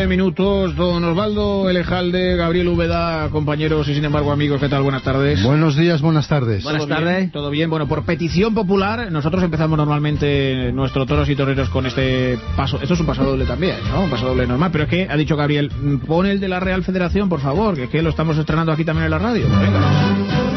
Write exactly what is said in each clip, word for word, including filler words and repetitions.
nueve minutos, don Osvaldo Elejalde, Gabriel Úbeda, compañeros y sin embargo amigos, ¿qué tal? Buenas tardes. Buenos días, buenas tardes. Buenas tardes. ¿Todo bien? Bueno, por petición popular, nosotros empezamos normalmente nuestro Toros y Toreros con este paso. Esto es un paso doble también, ¿no? Un paso doble normal, pero es que ha dicho Gabriel, pon el de la Real Federación, por favor, que es que lo estamos estrenando aquí también en la radio. Venga.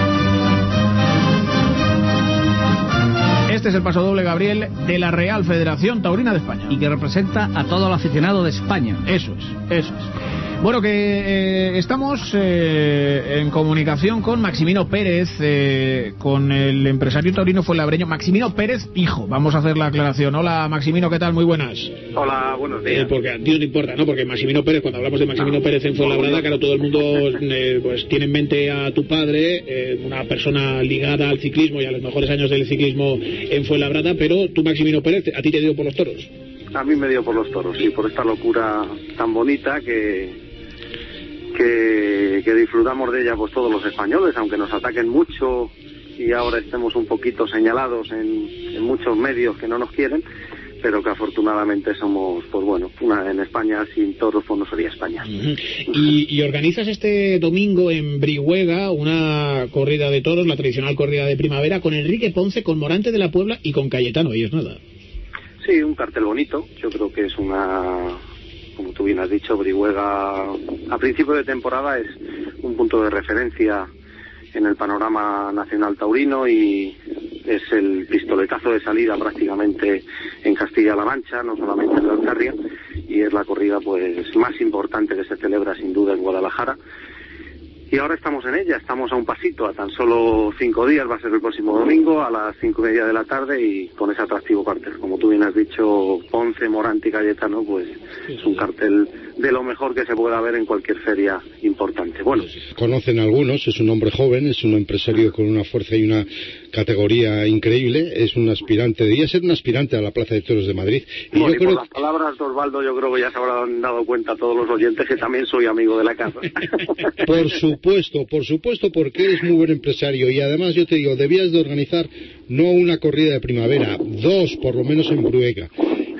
Este es el paso doble, Gabriel, de la Real Federación Taurina de España. Y que representa a todo el aficionado de España. Eso es, eso es. Bueno, que eh, estamos eh, en comunicación con Maximino Pérez, eh, con el empresario taurino fuenlabreño, Maximino Pérez, hijo. Vamos a hacer la aclaración. Hola, Maximino, ¿qué tal? Muy buenas. Hola, buenos días. Eh, porque a ti no te importa, ¿no? Porque Maximino Pérez, cuando hablamos de Maximino no, Pérez en Fuenlabrada, claro, todo el mundo eh, pues tiene en mente a tu padre, eh, una persona ligada al ciclismo y a los mejores años del ciclismo en Fuenlabrada, pero tú, Maximino Pérez, a ti te dio por los toros. A mí me dio por los toros, sí, por esta locura tan bonita que... Que, que disfrutamos de ella pues todos los españoles, aunque nos ataquen mucho y ahora estemos un poquito señalados en, en muchos medios que no nos quieren, pero que afortunadamente somos, pues bueno, una en España, sin toros pues no sería España. Uh-huh. y, y organizas este domingo en Brihuega una corrida de toros, la tradicional corrida de primavera, con Enrique Ponce, con Morante de la Puebla y con Cayetano, y es nada. Sí, un cartel bonito, yo creo que es una... Como tú bien has dicho, Brihuega a principio de temporada es un punto de referencia en el panorama nacional taurino y es el pistoletazo de salida prácticamente en Castilla-La Mancha, no solamente en la Alcarria, y es la corrida pues más importante que se celebra sin duda en Guadalajara. Y ahora estamos en ella, estamos a un pasito, a tan solo cinco días, va a ser el próximo domingo a las cinco y media de la tarde y con ese atractivo cartel. Como tú bien has dicho, Ponce, Morante y Cayetano, pues es un cartel de lo mejor que se pueda ver en cualquier feria importante. Bueno, conocen algunos, es un hombre joven, es un empresario con una fuerza y una categoría increíble, es un aspirante, debería ser un aspirante a la Plaza de Toros de Madrid. Y bueno, yo y creo por las palabras de Osvaldo, yo creo que ya se habrán dado cuenta todos los oyentes que también soy amigo de la casa. Por supuesto, por supuesto, porque eres muy buen empresario y además yo te digo, debías de organizar no una corrida de primavera, dos por lo menos en Brihuega.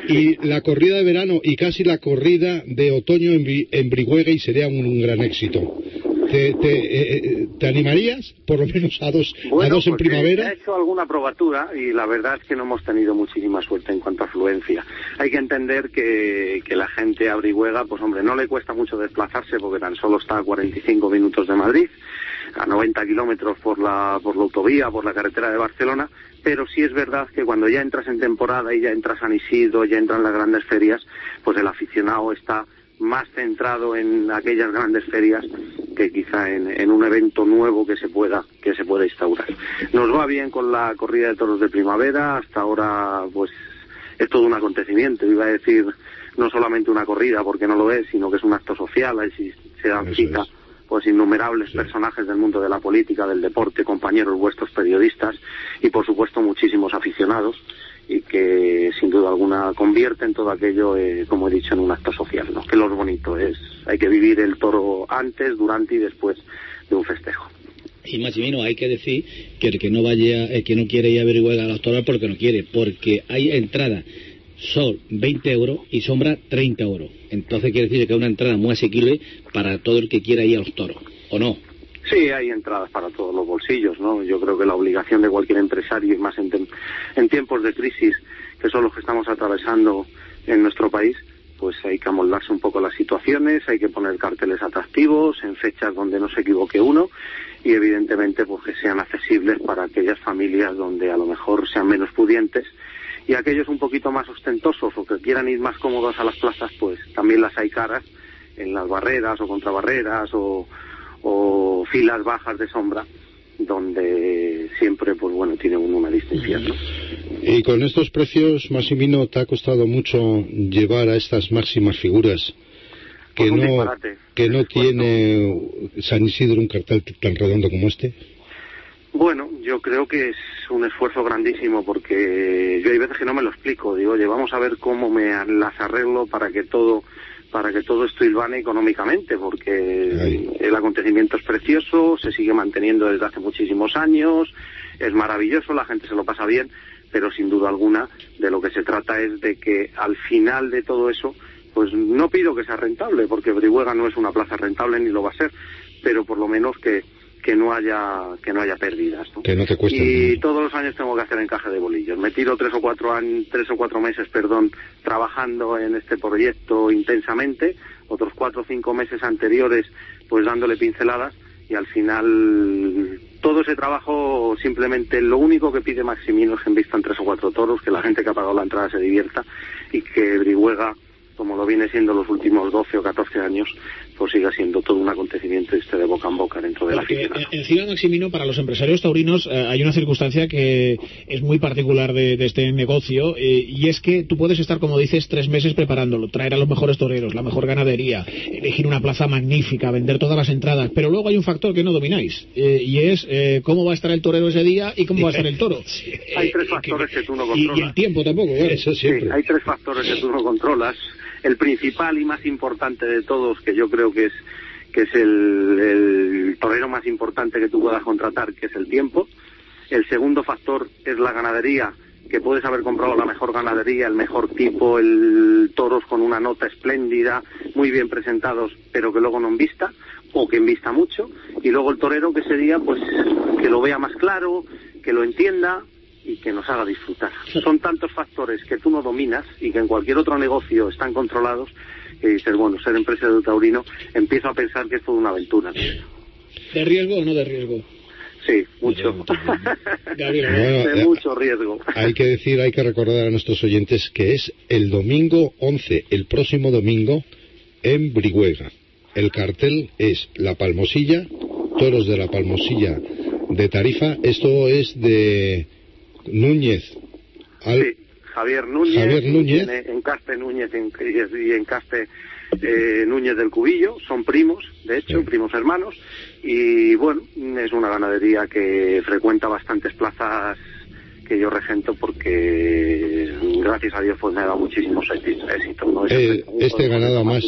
Y la corrida de verano y casi la corrida de otoño en, en Brihuega y sería un, un gran éxito. ¿Te, te, eh, ¿Te animarías por lo menos a dos, bueno, a dos en primavera? He hecho alguna probatura y la verdad es que no hemos tenido muchísima suerte en cuanto a afluencia. Hay que entender que, que la gente a Brihuega, pues hombre, no le cuesta mucho desplazarse porque tan solo está a cuarenta y cinco minutos de Madrid, a noventa kilómetros por la, por la autovía, por la carretera de Barcelona, pero sí es verdad que cuando ya entras en temporada y ya entras a San Isidro, ya entran las grandes ferias, pues el aficionado está más centrado en aquellas grandes ferias que quizá en, en un evento nuevo que se pueda que se pueda instaurar. Nos va bien con la corrida de toros de primavera, hasta ahora pues es todo un acontecimiento, iba a decir no solamente una corrida porque no lo es, sino que es un acto social, ahí se dan cita pues innumerables sí. personajes del mundo de la política, del deporte, compañeros vuestros periodistas y por supuesto muchísimos aficionados y que sin duda alguna convierten todo aquello, eh, como he dicho, en un acto social, ¿no? Que lo bonito es, hay que vivir el toro antes, durante y después de un festejo. Y Maximino, hay que decir que el que no vaya, el que no quiere ir a Brihuega a los toros porque no quiere, porque hay entrada sol veinte euros y sombra treinta euros. Entonces quiere decir que es una entrada muy asequible para todo el que quiera ir a los toros, ¿o no? Sí, hay entradas para todos los bolsillos, ¿no? Yo creo que la obligación de cualquier empresario, y más en, tem- en tiempos de crisis, que son los que estamos atravesando en nuestro país, pues hay que amoldarse un poco las situaciones, hay que poner carteles atractivos, en fechas donde no se equivoque uno, y evidentemente pues que sean accesibles para aquellas familias donde a lo mejor sean menos pudientes, y aquellos un poquito más ostentosos o que quieran ir más cómodos a las plazas, pues también las hay caras en las barreras o contrabarreras o, o filas bajas de sombra, donde siempre pues bueno tiene una distinción, ¿no? Y con estos precios, Maximino, ¿te ha costado mucho llevar a estas máximas figuras que pues no que no tiene San Isidro un cartel tan redondo como este? Bueno, yo creo que es un esfuerzo grandísimo porque yo hay veces que no me lo explico, digo, oye, vamos a ver cómo me las arreglo para que todo para que todo esto hilvane económicamente, porque Ay. el acontecimiento es precioso, se sigue manteniendo desde hace muchísimos años, es maravilloso, la gente se lo pasa bien, pero sin duda alguna de lo que se trata es de que al final de todo eso pues no pido que sea rentable, porque Brihuega no es una plaza rentable ni lo va a ser, pero por lo menos que que no haya que no haya pérdidas, ¿no? Que no te cueste. Y todos los años tengo que hacer encaje de bolillos. Me tiro tres o cuatro años, tres o cuatro meses, perdón, trabajando en este proyecto intensamente, otros cuatro o cinco meses anteriores, pues dándole pinceladas, y al final todo ese trabajo simplemente lo único que pide Maximino es que envistan tres o cuatro toros, que la gente que ha pagado la entrada se divierta y que Brihuega, como lo viene siendo los últimos doce o catorce años, pues siga siendo todo un acontecimiento este de boca en boca dentro de la Porque afición. encima, Maximino, para los empresarios taurinos eh, hay una circunstancia que es muy particular de, de este negocio, eh, y es que tú puedes estar, como dices, tres meses preparándolo, traer a los mejores toreros, la mejor ganadería, elegir una plaza magnífica, vender todas las entradas, pero luego hay un factor que no domináis, eh, y es eh, cómo va a estar el torero ese día y cómo va a estar el toro. Sí. Hay tres factores que, que tú no controlas. Y, y el tiempo tampoco, ¿vale? Eso siempre. Sí, hay tres factores que tú no controlas. El principal y más importante de todos, que yo creo que es que es el, el torero más importante que tú puedas contratar, que es el tiempo. El segundo factor es la ganadería, que puedes haber comprado la mejor ganadería, el mejor tipo, el toros con una nota espléndida, muy bien presentados, pero que luego no envista, o que envista mucho. Y luego el torero, que ese día, pues, que lo vea más claro, que lo entienda y que nos haga disfrutar. Son tantos factores que tú no dominas y que en cualquier otro negocio están controlados, que dices, bueno, ser empresario taurino, empiezo a pensar que es toda una aventura. ¿De riesgo o no de riesgo? Sí, mucho. Gabriel, de bueno, mucho riesgo. Hay que decir, hay que recordar a nuestros oyentes que es el domingo once, el próximo domingo, en Brihuega. El cartel es La Palmosilla, toros de La Palmosilla de Tarifa. Esto es de Núñez. Al... Sí, Javier Núñez, Javier Núñez. Encaste Núñez y Encaste eh, Núñez del Cubillo, son primos, de hecho, sí. primos hermanos, y bueno, es una ganadería que frecuenta bastantes plazas que yo regento porque gracias a Dios pues me ha dado muchísimos éxitos, ¿no? Eh, este ganado más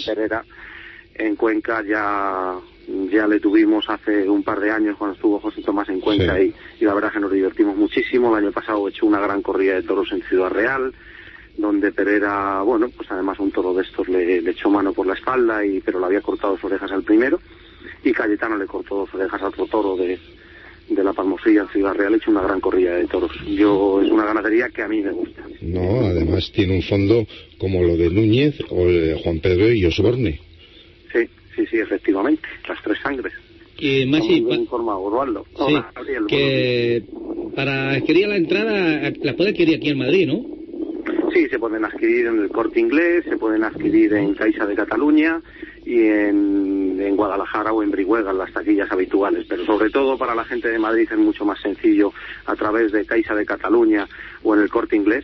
en Cuenca ya ya le tuvimos hace un par de años cuando estuvo José Tomás en Cuenca, sí. y, y la verdad que nos divertimos muchísimo. El año pasado he hecho una gran corrida de toros en Ciudad Real, donde Pereira, bueno, pues además un toro de estos le, le echó mano por la espalda, y pero le había cortado dos orejas al primero, y Cayetano le cortó dos orejas a otro toro de, de La Palmosilla en Ciudad Real. He hecho una gran corrida de toros. Yo, es una ganadería que a mí me gusta. No, además tiene un fondo como lo de Núñez o de Juan Pedro y Osborne. Sí, sí, sí, efectivamente, las tres sangres. Y más sí, pa... informado, Osvaldo. Sí, Hola, Gabriel, que para adquirir la entrada, la puede adquirir aquí en Madrid, ¿no? Sí, se pueden adquirir en el Corte Inglés, se pueden adquirir en Caixa de Cataluña y en, en Guadalajara o en Brihuega, en las taquillas habituales, pero sobre todo para la gente de Madrid es mucho más sencillo a través de Caixa de Cataluña o en el Corte Inglés,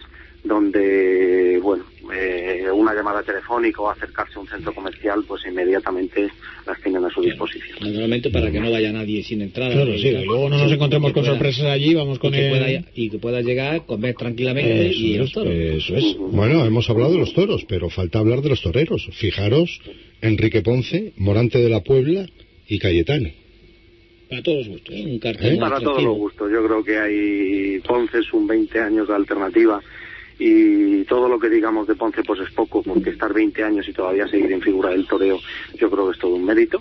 donde, bueno, eh, una llamada telefónica o acercarse a un centro comercial, pues inmediatamente las tienen a su disposición. Normalmente para que no vaya nadie sin entrada. Claro, sí, que luego no nos encontremos con pueda, sorpresas allí, vamos con y que, el... pueda, y que pueda llegar, comer tranquilamente eso y es, los toros. Eso es. Bueno, hemos hablado de los toros, pero falta hablar de los toreros. Fijaros, Enrique Ponce, Morante de la Puebla y Cayetano. Para todos los gustos. Un cartel ¿Eh? Para todos los gustos. Yo creo que hay Ponce es un veinte años de alternativa, y todo lo que digamos de Ponce pues es poco, porque estar veinte años y todavía seguir en figura del toreo yo creo que es todo un mérito.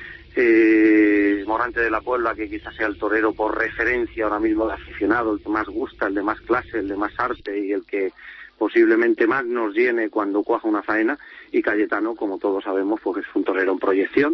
eh, Morante de la Puebla, que quizás sea el torero por referencia ahora mismo de aficionado, el que más gusta, el de más clase, el de más arte y el que posiblemente más nos llene cuando cuaja una faena. Y Cayetano, como todos sabemos, pues es un torero en proyección,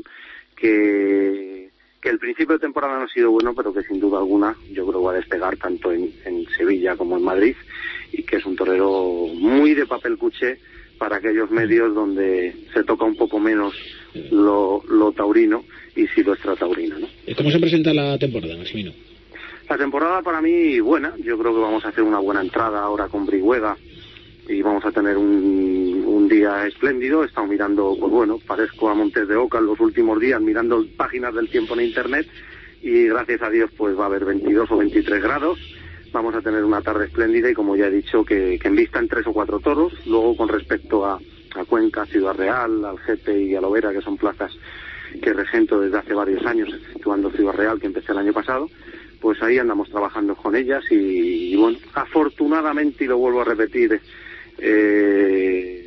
que que el principio de temporada no ha sido bueno, pero que sin duda alguna yo creo que va a despegar tanto en, en Sevilla como en Madrid, y que es un torero muy de papel cuché para aquellos medios donde se toca un poco menos lo, lo taurino y sí lo extrataurino, ¿no? ¿Cómo se presenta la temporada, Maximino? La temporada para mí buena. Yo creo que vamos a hacer una buena entrada ahora con Brihuega y vamos a tener un, un día espléndido. He estado mirando, pues bueno, parezco a Montes de Oca en los últimos días, mirando páginas del tiempo en internet, y gracias a Dios pues va a haber veintidós o veintitrés grados. Vamos a tener una tarde espléndida y, como ya he dicho, que, que envistan tres o cuatro toros. Luego, con respecto a, a Cuenca, Ciudad Real, Algete y Alovera, que son plazas que regento desde hace varios años, exceptuando Ciudad Real, que empecé el año pasado, pues ahí andamos trabajando con ellas y, y bueno, afortunadamente, y lo vuelvo a repetir, eh,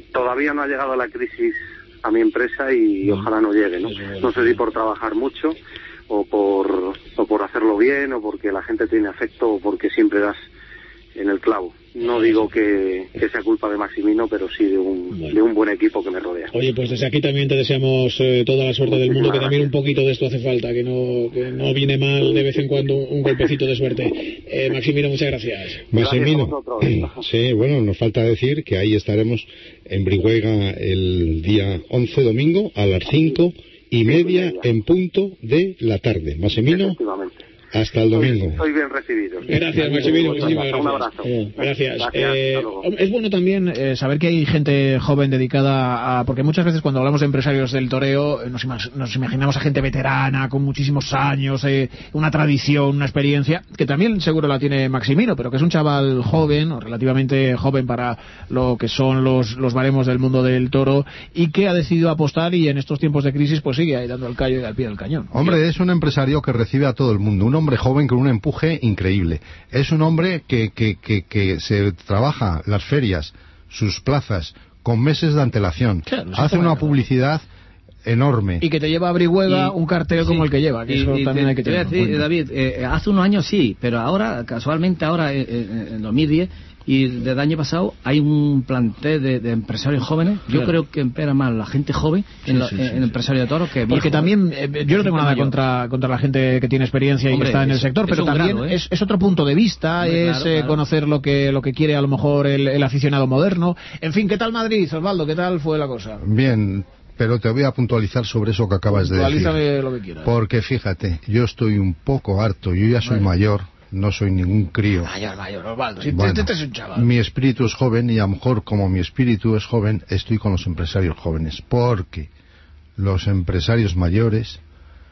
todavía no ha llegado la crisis a mi empresa y no. ojalá no llegue, ¿no? No sé si por trabajar mucho o por o por hacerlo bien o porque la gente tiene afecto o porque siempre das en el clavo. No digo que, que sea culpa de Maximino, pero sí de un, bueno. de un buen equipo que me rodea. Oye, pues desde aquí también te deseamos eh, toda la suerte del mundo, que también un poquito de esto hace falta, que no que no viene mal de vez en cuando un golpecito de suerte. Eh, Maximino, muchas gracias. Maximino, sí, bueno, nos falta decir que ahí estaremos en Brihuega el día once, domingo, a las cinco y media en punto de la tarde. Maximino, hasta el domingo. Soy bien recibido. Gracias, Maximino. Muchísimas gracias. Un abrazo. Gracias. Gracias. Eh, es bueno también eh, saber que hay gente joven dedicada a... Porque muchas veces cuando hablamos de empresarios del toreo nos, ima- nos imaginamos a gente veterana, con muchísimos años, eh, una tradición, una experiencia, que también seguro la tiene Maximino, pero que es un chaval joven, o relativamente joven para lo que son los, los baremos del mundo del toro, y que ha decidido apostar y en estos tiempos de crisis pues sigue ahí dando el callo y al pie del cañón. Hombre, es un empresario que recibe a todo el mundo, un hombre joven con un empuje increíble. Es un hombre que, que, que, que se trabaja las ferias, sus plazas, con meses de antelación. Claro, hace una publicidad enorme. Y que te lleva a Brihuega y, un cartel sí, como el que lleva, que y, eso y también te, hay que tener en cuenta. David, eh, hace unos años sí, pero ahora, casualmente ahora, eh, eh, en dos mil diez... y desde el año pasado hay un plantel de, de empresarios jóvenes. Yo claro. creo que empera más la gente joven sí, en, lo, sí, sí, en el empresario de toros que porque también eh, yo no tengo nada contra contra la gente que tiene experiencia Hombre, y que está en el sector, pero también grado, ¿eh? es, es otro punto de vista. Hombre, es claro, claro. Eh, conocer lo que lo que quiere a lo mejor el, el aficionado moderno. En fin, ¿qué tal Madrid, Osvaldo? ¿Qué tal fue la cosa? Bien, pero te voy a puntualizar sobre eso que acabas de decir. Lo que quieras. Porque fíjate, yo estoy un poco harto, yo ya soy vale. mayor. No soy ningún crío. Mayor, mayor, Osvaldo. Si bueno, te, te, te es un chaval. Mi espíritu es joven y a lo mejor como mi espíritu es joven, estoy con los empresarios jóvenes. Porque los empresarios mayores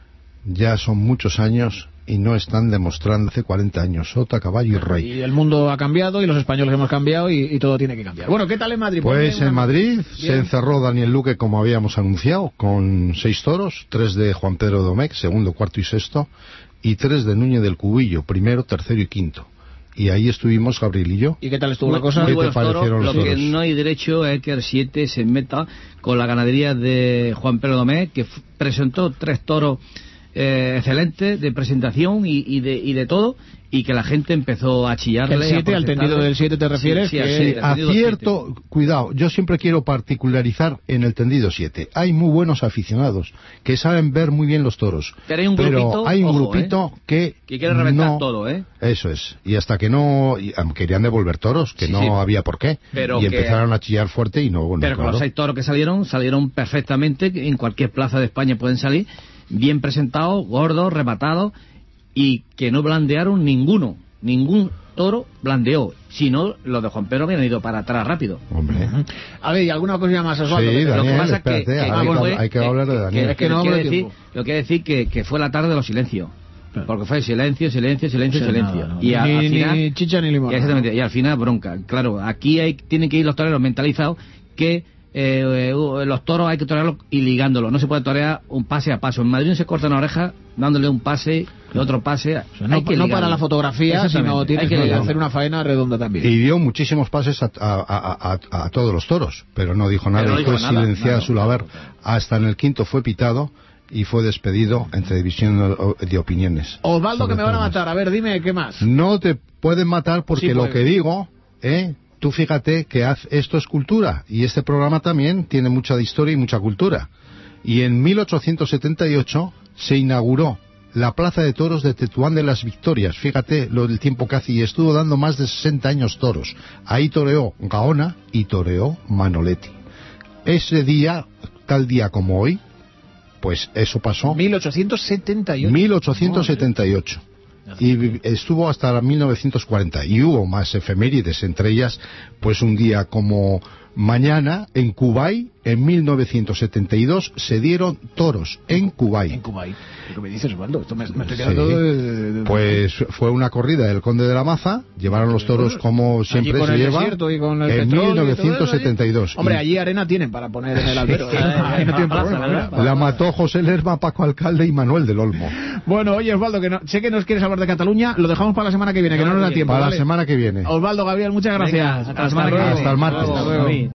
ya son muchos años y no están demostrando hace cuarenta años. Sota, caballo y rey. Y el mundo ha cambiado y los españoles hemos cambiado y, y todo tiene que cambiar. Bueno, ¿qué tal en Madrid? Pues en Madrid Bien. se encerró Daniel Luque, como habíamos anunciado, con seis toros, tres de Juan Pedro Domecq, segundo, cuarto y sexto, y tres de Núñez del Cubillo, primero, tercero y quinto. Y ahí estuvimos Gabriel y yo. ¿Y qué tal estuvo la cosa? ¿Qué te parecieron toros, los Lo toros? que no hay derecho es que el siete se meta con la ganadería de Juan Pedro Domecq, que f- presentó tres toros eh, excelentes de presentación y, y, de, y de todo, y que la gente empezó a chillarle. ¿El siete, al tendido del siete te refieres? Sí, sí, que... sí, acierto, cuidado, yo siempre quiero particularizar en el tendido siete. Hay muy buenos aficionados que saben ver muy bien los toros. Pero hay un grupito, pero hay un ojo, grupito ¿eh? que, que quiere reventar no, todo, ¿eh? Eso es. Y hasta que no y, um, querían devolver toros, que sí, no sí. había por qué. Pero y que... empezaron a chillar fuerte y no. Bueno, pero claro. con los seis toros que salieron, salieron perfectamente. En cualquier plaza de España pueden salir bien presentados, gordos, rematados, y que no blandearon ninguno. Ningún toro blandeó, si no, los de Juan Pedro habían ido para atrás rápido. Hombre. Uh-huh. A ver, ¿y alguna cosa más, Osvaldo? Sí, Daniel, lo que pasa espérate, que, que, hay, ah, que, bueno, hay que hablar de Daniel. Que, es que no quiere de decir, lo que decir que, que fue la tarde de los silencios. Claro. Porque fue silencio, silencio, silencio, sí, silencio. No, no, y a, ni, al final, ni chicha ni limón. Exactamente, y al final bronca. Claro, aquí hay, tienen que ir los toreros mentalizados que eh, eh, los toros hay que torearlos y ligándolos. No se puede torear un pase a paso. En Madrid no se corta una oreja dándole un pase y otro pase. O sea, no, hay que no para la fotografía, sino tienes que, que hacer una faena redonda también. Y dio muchísimos pases a, a, a, a, a todos los toros, pero no dijo nada, no y fue silenciado a su haber. Hasta en el quinto fue pitado y fue despedido entre división de opiniones. Osvaldo, que me van a matar. A ver, dime, ¿qué más? No te pueden matar porque sí, lo que digo, ¿eh? Tú fíjate que haz, esto es cultura, y este programa también tiene mucha de historia y mucha cultura. Y en mil ochocientos setenta y ocho se inauguró la Plaza de Toros de Tetuán de las Victorias. Fíjate lo del tiempo que hace, y estuvo dando más de sesenta años toros. Ahí toreó Gaona y toreó Manoletti. Ese día, tal día como hoy, pues eso pasó. mil ochocientos setenta y ocho. mil ochocientos setenta y ocho. Y estuvo hasta mil novecientos cuarenta. Y hubo más efemérides, entre ellas, pues un día como mañana, en Cubay, en mil novecientos setenta y dos, se dieron toros en Cubay. En Cubay. ¿Qué me dices, Osvaldo? Esto me, me estoy quedando sí. de, de, de... Pues fue una corrida del Conde de la Maza, llevaron los toros como siempre se lleva, y con el en mil novecientos setenta y dos. Hombre, allí arena tienen para poner en el albero. Ahí no tienen problema. La mató José Lerma, Paco Alcalde y Manuel del Olmo. Bueno, oye, Osvaldo, que no, sé que nos quieres hablar de Cataluña, lo dejamos para la semana que viene, que no nos da tiempo. Para ¿vale? la semana que viene. Osvaldo, Gabriel, muchas gracias. Venga, hasta, hasta, hasta, hasta el martes. Hasta luego.